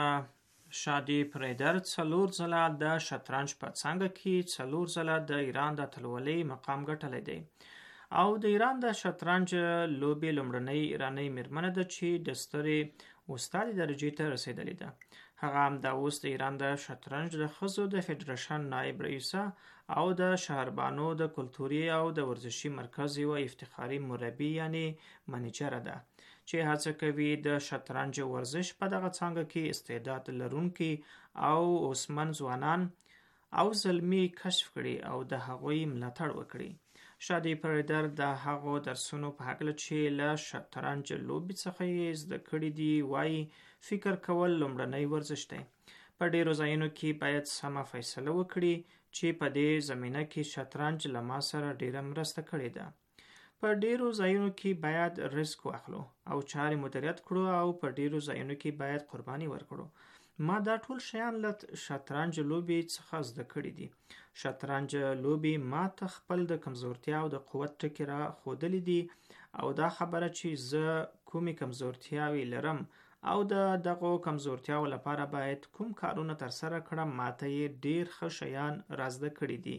شادي پریدر څلور ځله د شطرنج په څانګه کې څلور ځله د ایران د اتلولۍ مقام ګټلی دی او د ایران د شطرنج لوبې لومړنۍ ایرانۍ میرمنه ده چې د سترې استادې درجې ته رسېدلې ده. هغه همدا اوس د ایران د شطرنج د ښځو د فدراسیون نایب رئیسه او د شهربانو د کلتوري او د ورزشي مرکز یوه افتخاري مربي یعنی منیجره ده چې هڅه کوي د شطرنج ورزش په دغه څانګه کې استعداد لرونکي او اوسمن ځوانان او زلمي کشف کړي او د هغوی ملاتړ وکړي. شادي پریدر د هغو درسونو په هکله چې له شطرنج لوبې څخه یې زده کړي دي وایي فکر کول لومړنی ورزش دی. په ډیرو ځایونو کې باید سمه فیصله وکړي چې په دې زمینه کې شطرنج له ما سره ډیره مرسته کړې ده. په ډیرو ځایونو کې باید رزق واخلو او چارې مدیریت کړو او په ډیرو ځایونو کې باید قرباني ورکړو. ما دا ټول شیان له شطرنج لوبې څخه زده کړي دي. شطرنج لوبې ما ته خپل د کمزورتیا او د قوت ټکي را ښودلي دي او دا خبره چې زه کومې کمزورتیاوې لرم او د دغو کمزورتیاو لپاره باید کوم کارونه ترسره کړم ما ته یې ډیر ښه شیان را زده کړي دي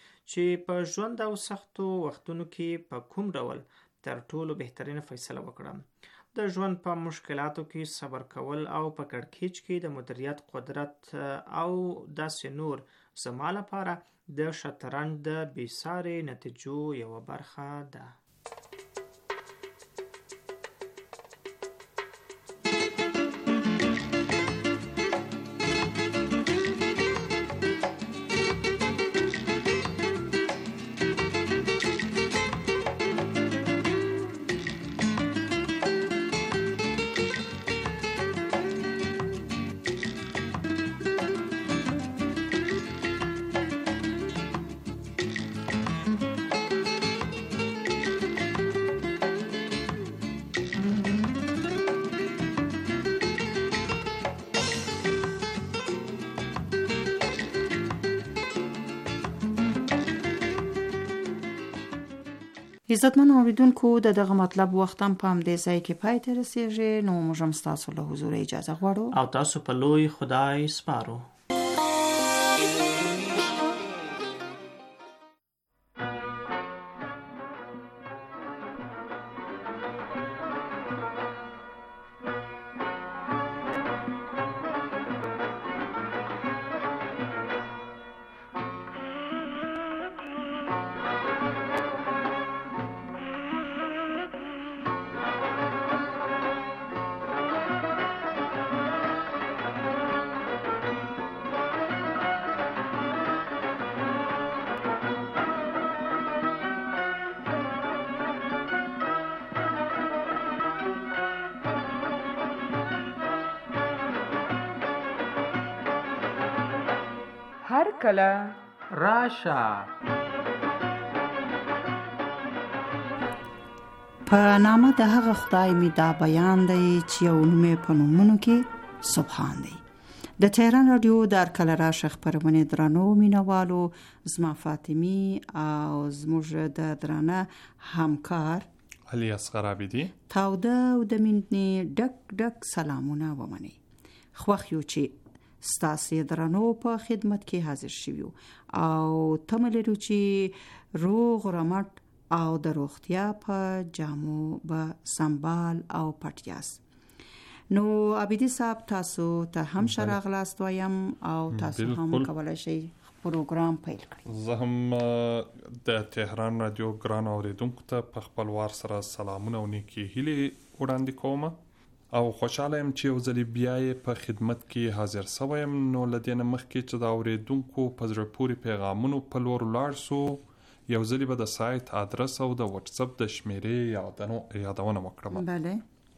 چې په ژوند او سختو وختونو کې په کوم ډول تر ټولو بهترینه فیصله وکړم. د ژوند په مشکلاتو کې صبر کول او په کړکېچ کې د مدیریت قدرت او داسې نور زما لپاره د شطرنج د بېسارې نتیجو یوه برخه ده. عزتمن اوریدونکو، د دغه مطلب وخت هم په همدې ځای کې پای ته رسیږي. نو موږ هم ستاسو له حضور اجازه غواړو او تاسو په لوی خدای سپارو. هر کله راشه. په نامه د هغه خدای می دا بیان دی چې یو نومې په نومونو کې سبحان دی. د تهران رادیو در کله راشه خبرونه درنو مینوالو، زما فاطمی او زموږ د درانه همکار علي اصغر عابدي تاوده او د مینې ډک ډک سلامونه ومني. خوښ یو چې ستاسو درنو په خدمت کې حاضر شویو او تمه لرو چې روغ رمټ او د روغتیا په جامو به سنبال او پټیاس. نو عابدي صاحب تاسو ته هم شراغلاست وایم او تاسو هم کولای شئ پروګرام پیل کړئ. زه هم د تهران رادیو ګران اوریدونکو ته په خپل وار سره سلامونه او نیکی هیلې وړاندې کوم او خوشاله يم چې یو ځل بیا په خدمت کې حاضر شوم. نو لدینه مخکې چې د اوریدونکو په زړه پورې پیغامونو په لور لاړ سو، یو ځل به د سایت ادرس او د واتس اپ د شمیرې یادونو یادونه وکړم. بله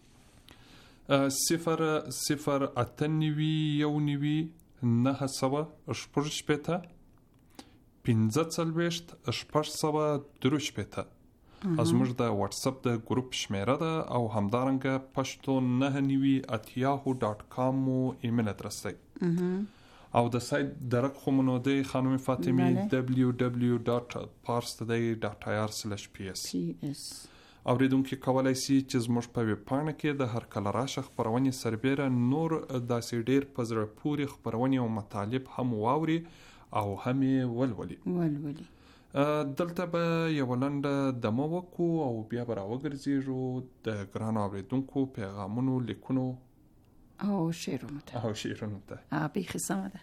صفر صفر اتنوي یو نوي نه سوه شپږ شپېته پنځه څلوېښت شپږ سوه درې شپېته زموږ د واتس اپ د ګروپ شمیره ده او همدارنګه پښتو نه نوي ات یاهو ډاټ کام مو ایمیل ادرس دی او د سایت درک خمونو دی خانم فاطمی دبلیو دبلیو ډاټ پارس today ډاټ آی آر سلیش پی اس. اوریدونکو کولای شي چې زموږ په ویب پاڼه کې د هر کله راشه خبرونه سربېره نور داسې ډېر په زړه پورې خبرونه او مطالب هم واوري او هم ولولي ولولي دلته به یو لنډه دمو وکړو او بیا به راوګرځېږو د ګرانو اوریدونکو پیغامونو لیکونو او شعرونو ته او شعرونو ته بیخي سمه ده.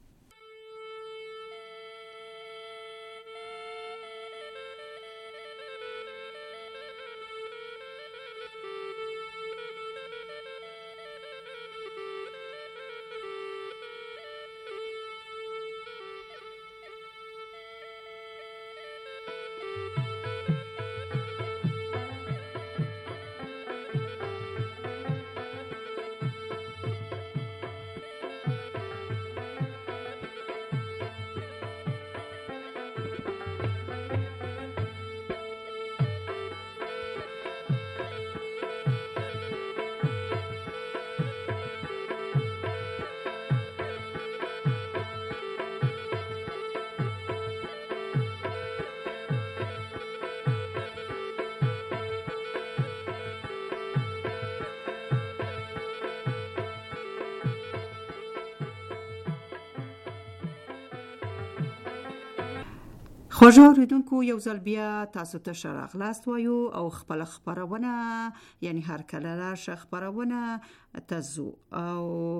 خوږ اوریدونکو یو ځل بیا تاسو ته ښه راغلاست وایو او خپل خبرونه یعنی هر کله راشه خبرونه ته ځو او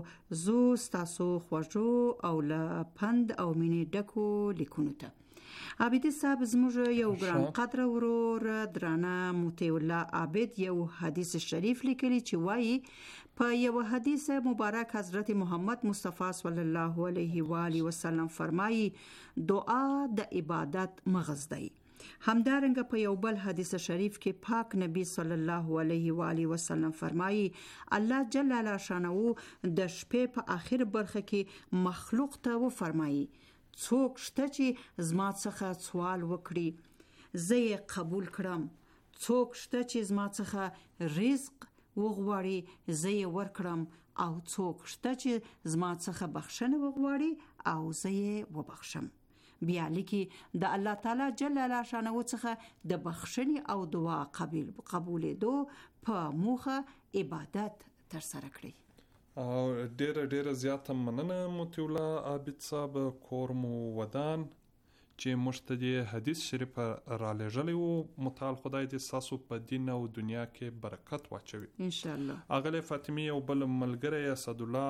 زو ستاسو خوږو او له پند او مینې ډکو لیکونو ته. عابدي صاحب زموږ یو ګران قدر ورور درانه موتی الله عابد یو حدیث شریف لیکلی چې وایي په یو حدیث مبارک حضرت محمد مصطفی صلی الله علیه و آله وسلم فرمایي دعا د عبادت مغز دی. همدارنګه په یو بل حدیث شریف کې پاک نبی صلی الله علیه و آله وسلم فرمایي الله جل شانه د شپې په آخر برخه کې مخلوق ته و فرمایي څوک شته چې زما څخه سوال وکړي زه یې قبول کړم، څوک شته چې زما څخه رزق وغواړي زه یې ورکړم او څوک شته چې زما څخه بخښنه وغواړي او زه یې وبخښم. بیا لیکي د الله تعالی جل شانه څخه د بخښنې او دعا قبول قبولېدو په موخه عبادت ترسره کړي. او ډیره ډیره زیاته مننه موتی الله عابد صاحب کور مو ودان چې مشتدی حدیث شریف را لېږلی وو. متعال خدای دې ستاسو په دین او دنیا کې برکت واچوي ان شاء الله. اغلی فاطمی او بل ملګری اسد الله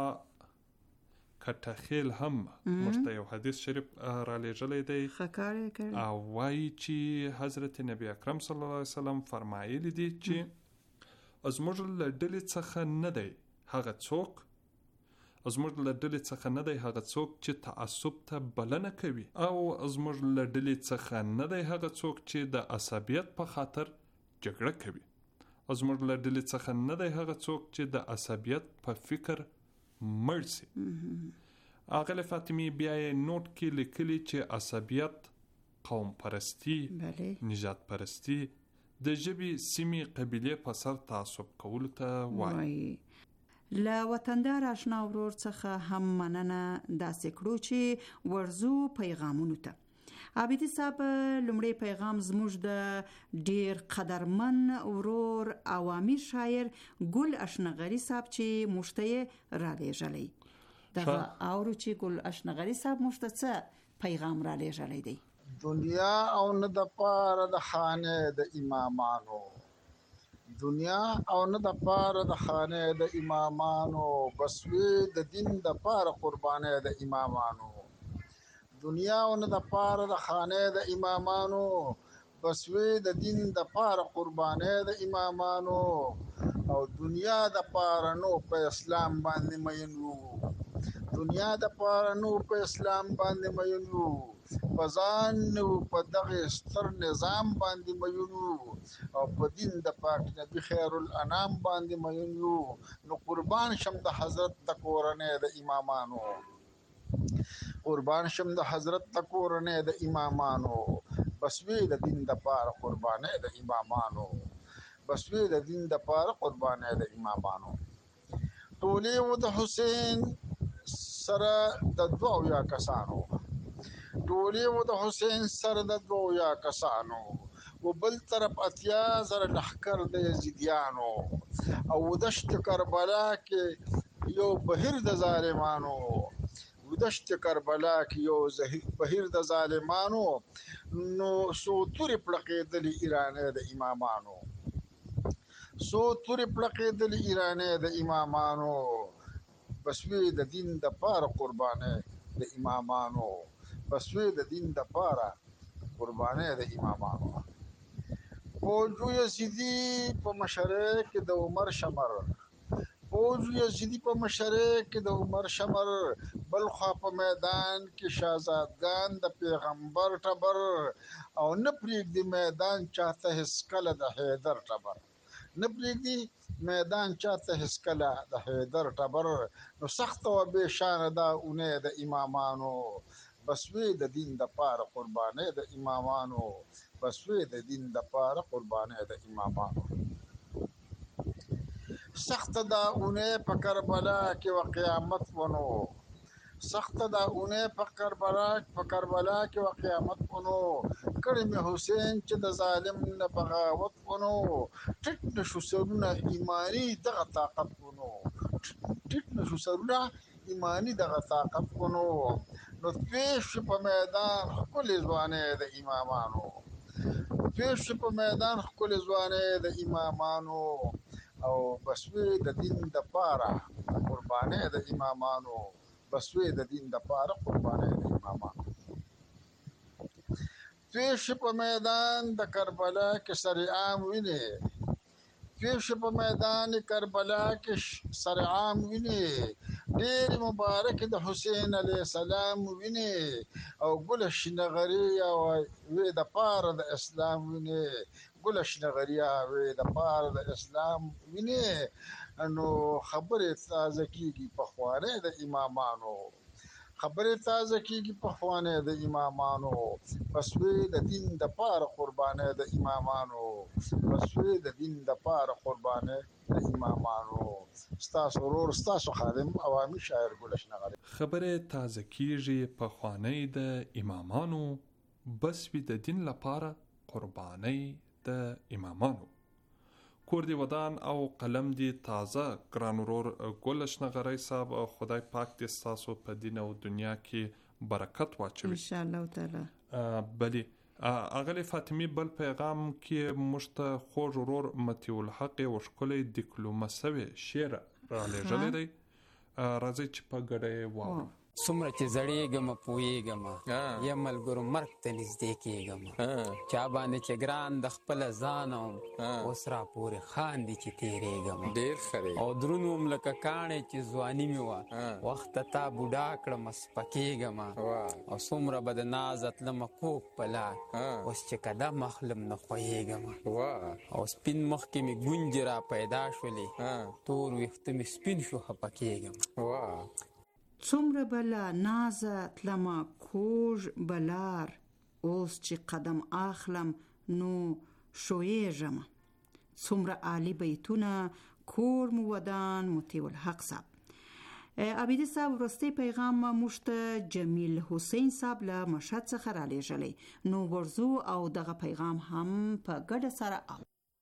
کټخیل هم مشته یو حدیث شریف را لېږلی دی او وایي چې حضرت نبی اکرم صلی الله علیه وسلم فرمایلی دي چې زموږ له ډلې څخه نه دی هغه څوک زموږ له ډلې څخه نه دی هغه څوک چې تعصب ته بلنه کوي او زموږ له ډلې څخه نه دی هغه څوک چې د عصبیت په خاطر جګړه کوي. زموږ له ډلې څخه نه دی هغه څوک چې د عصبیت په فکر مړ شي اغلی فاطمی بیا یې نوٹ کې لیکلي چې عصبیت، قوم پرستی، بله، نجات پرستی د ژبې، سیمې، قبیلې په سر تعصب کولو ته وایي. له وطندار آشنا ورور څخه هم مننه داسې کړو چې ورزو پیغامونو ته. عابدي صاحب، لومړی پیغام زموږ د ډیر قدرمن ورور عوامي شاعر ګل اشنغري صاحب چې موږ ته یې را لېږلی. دغه اورو چې ګل اشنغري صاحب موږ ته څه پیغام را لېږلی دی. دنیا او نه د پاره د خانه د امامانو، دنیا او نه د پاره د خانه د امامانو، بس وی د دین د پاره قربانه د امامانو. دنیا او نه د پاره د خانه د امامانو، بس وی د دین د پاره قربانه د امامانو. او دنیا د پاره نو په اسلام باندې مینو، دنیا د پاره نو په اسلام باندې مینو، پزان نو په دغه ستر نظام باندې مینو، او په دین د پاک نبی خیر الانام باندې مینو. نو قربان شم د حضرت د کورنۍ د امامانو، قربان شم د حضرت د کورنۍ د امامانو، بس وی د دین د پاره قربانه د امامانو، بس وی د دین د پاره قربانه د امامانو. ټولې و د حسین سره د دوه یا کسانو، ټولې و د حسین سره د دوه یا کسانو، و بل طرف اتیا زره لښکر د یزیدیانو، او دشت کربلا کې یو بهیر د ظالمانو، دشت کربلا کې یو بهیر د ظالمانو. نو سو تورې پړقېدلې ایرانۍ د امامانو، سو تورې پړقېدلې ایرانۍ د امامانو، بس وی د دین د پاره قربانه د امامانو، بس وی د دین د پاره قربانه د امامانو. فوجو یزیدی په مشرق کې د عمر شمر، فوجو یزیدی په مشرق کې د عمر شمر، بل خوا په میدان کې شهزادګان د پیغمبر ټبر، او نه پرېږدي میدان چاته هیڅکله د حیدر ټبر، نه پرېږدي میدان چاته هیڅکله د حیدر ټبر. نو سخت و بې شانه دا اونۍ د امامانو، بس وی د دین د پاره قربانه د امامانو، بس وی د دین د پاره قربانه د امامانو. سخت دا اونۍ په کربلا کې و قیامت ونو، سخت دا اونۍ په کربلا په کربلا کې و قیامت ونو، کړي مې حسین چې د ظالم نه بغاوت ونو، ټیټ نشو سرونه ایمانی دغه طاقت ونو، ټیټ نشو سرونه ایمانی دغه طاقت ونو. نو پیش په میدان ښکلې ځوانۍ د امامانو، پیش په میدان ښکلې ځوانۍ د امامانو، او بس وی د دین د پاره قربانۍ د امامانو، بس وی د دین د پاره قربانۍ د امامانو. پیش په میدان د کربلا کې سر عام ویني، پیش په میدان کربلا کې سر عام ویني، ډېر مبارک د حسین علیه السلام ویني، او ګل شنغري او وی د پاره د اسلام ویني، ګل شنغري وی د پاره د اسلام ویني. نو خبرې تازه کیږي په خوانه د امامانو، خبرې تازه کیږي په خوانه د امامانو، بس وی د دین د پاره قربانه د امامانو، بس وی د دین د پاره قربانه د امامانو. ستاسو ورور ستاسو خادم عوامي شاعر ګل اشنغري. خبرې تازه کیږي په خوانه د امامانو، بس وی د دین لپاره قربانه د امامانو. کور دی ودان او قلم دی تازه. ګران ورور ګل اشنغري صاحب، خدای پاک دې ستاسو په دین او دنیا کې برکت واچوي ان شاء الله تعالی. بلی اغلی فاطمی بل پیغام کې مشت خوږ ورور متي الحق او ښکلی دیکلومسوي شعر را لېږلی دی، راځي چې په ګډه واورو. څومره چې زړېږم پوهېږم یم ملګرو مرګ ته نږدې کېږم، چا باندې چې ګران د خپله ځان وم اوس راپورې خاندي چې تېرېږم، ډېر ښه دی. او دروند وم لکه کاڼی چې ځواني مې وه وخته تا بوډا کړمه سپکېږم، او څومره به د ناز تلمه کوږ په لار اوس چې قدم اخلم نه خوښېږم، او سپین مخ کې مې ګونجې را پیدا شولې تور ویښته مې سپین شو خفه کېږم. څومره بلا نازه تلما کوژ بلار، اوس چې قدم اخلم نو شویږم. څومره عالی بیتونه، کور مو ودان مطیع الحق صاحب. عبیدی صاحب ورستی پیغام موږ ته جمیل حسین صاحب له مشهد څخه را لېږلی، نو ورځو او دغه پیغام هم په ګډه سره او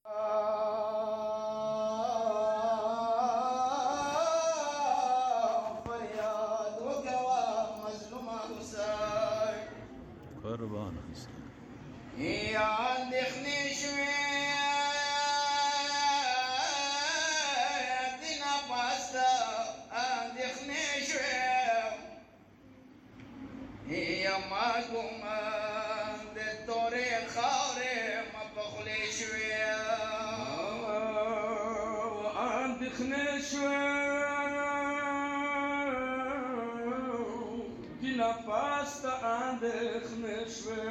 قربان هستم. یا اندیخنی شوی دینا پاستا اندیخنی شوی یا ما گمان ده توری خاوری ما بخلی شوی اندیخنی شوی دینا پاستا اندیخنی شوی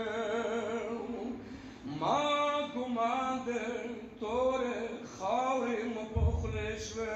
ما گمان ده توری خاوری ما بخلی شوی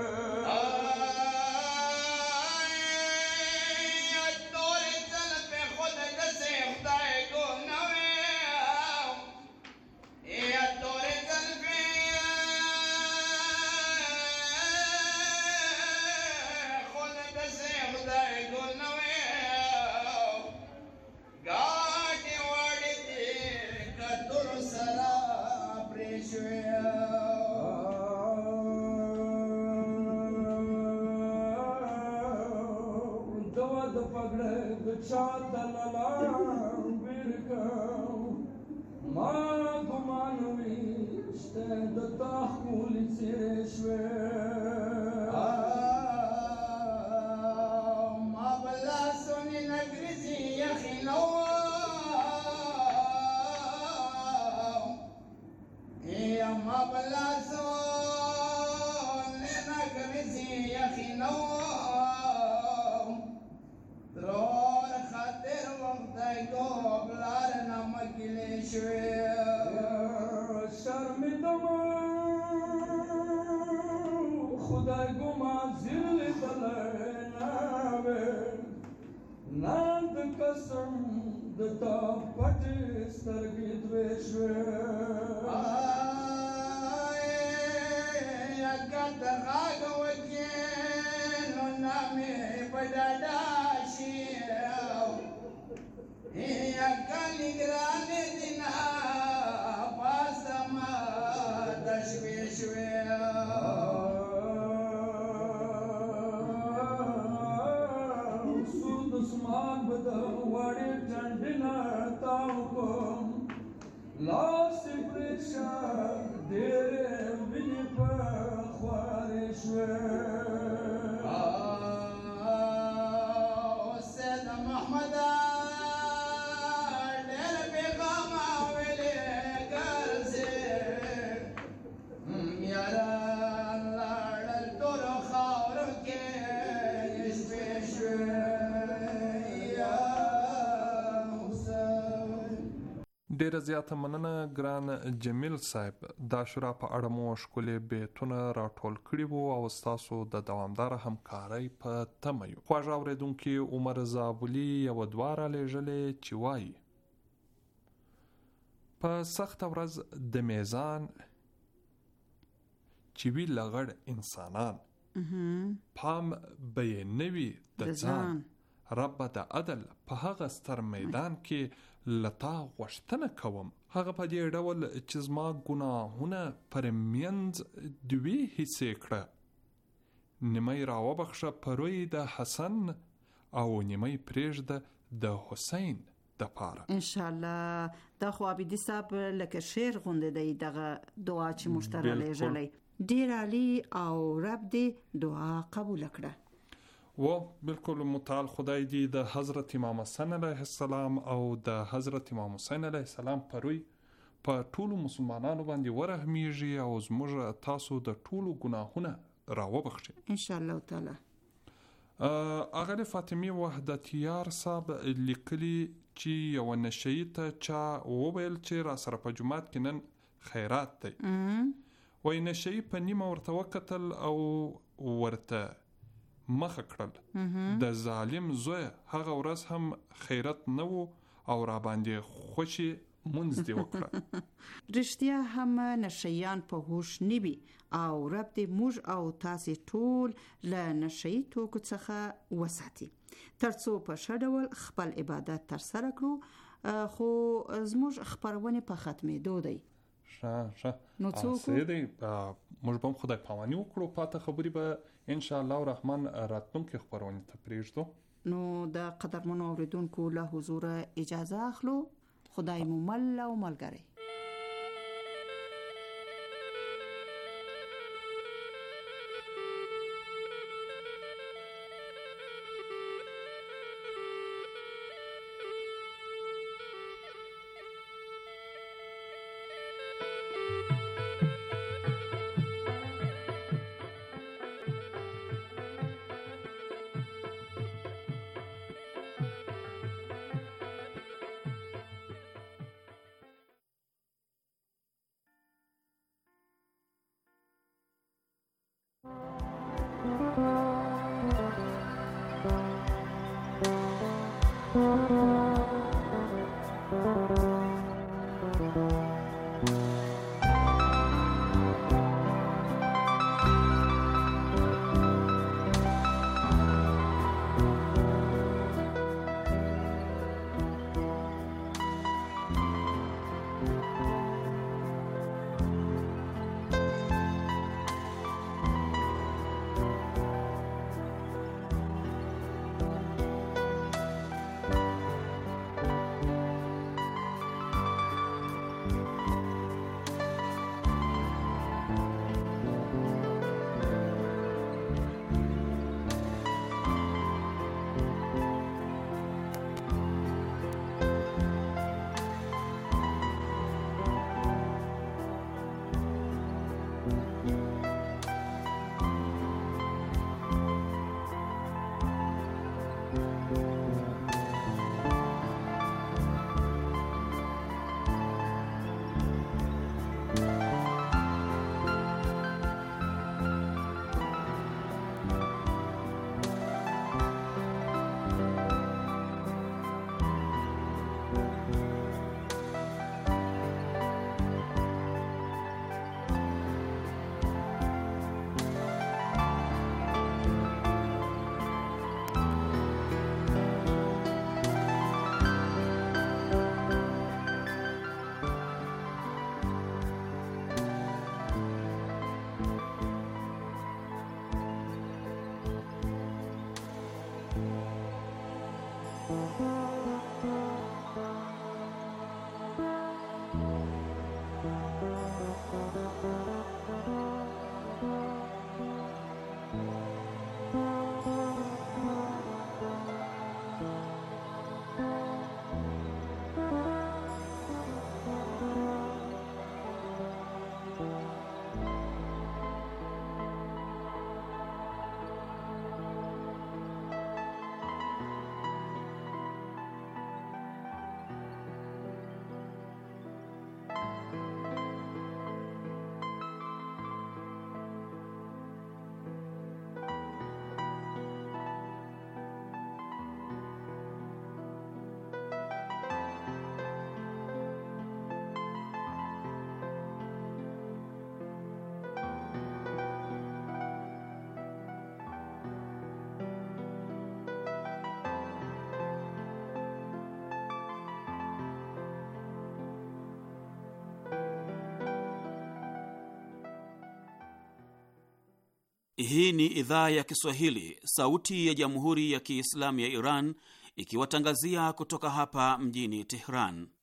ډیره زیاته مننه ګران جمیل صاحب. دا شورا په اړه مو ښکلي بیتونه راټول کړي وو او ستاسو د دوامداره همکارۍ په تمه یو. خواږه اورېدونکي عمر زابلي یوه دوه رالیږلې چې وایي په سخته ورځ د میزان چې وي لغړ انسانان پام به یې نه وي د ځان رب د عدل په هغه ستر میدان کې لتا غوښتنه کوم. هغه په دې ډول چې زما ګناهونه پر منځ دوی حصې کړه، نیمه را وبخښه پروی د حسن او نیمه پرېږده د حسین د پاره. ان شاء الله دا خو عبیدي صاحب لکه شعر غوندې دی دغه دعا چې موږ ته رالیږلی. ډېر عالي او رب دې دعا قبول کړه. و بالکل متعال خدای دی د حضرت امام حسن علیه السلام او د حضرت امام حسین علیه السلام پروي په ټولو مسلمانانو باندې ورحمیږي او زموږ تاسو د ټولو ګناهونه راوبخښي ان شاء الله تعالی. اغلی فاطمی وحدتیار صاحب لیکلی چې یو نشئی ته چا وویل چې را سره په جماعت کې نن خیرات دی. وای نشئی په نیمه ورته وکتل او ورته مخه کړل. د ظالم زوی هغه ورځ هم خیرت نه و او را باندې خوشي منځ دی وکړه. رښتیا هم نشیان په هوش نیوي او رب دې موږ او تاسو ټول له نشئی توکو څخه وساتي ترڅو په شډول خپل عبادت تر سره کړو. خو زموږ خبرونه په ختمېدو دی. شه شه نو څوک سیدی موږ به خدای پامانی وکړو، پاته خبرې به ان شاء الله الرحمن راتلونکي خبرونه ته پریږدو. نو د قدرمنو اوریدونکو له حضور اجازه اخلو. خدای مو مل او ملګری. Hii ni idhaa ya Kiswahili, sauti ya Jamhuri ya Kiislamu ya Iran, ikiwatangazia kutoka hapa mjini Tehran.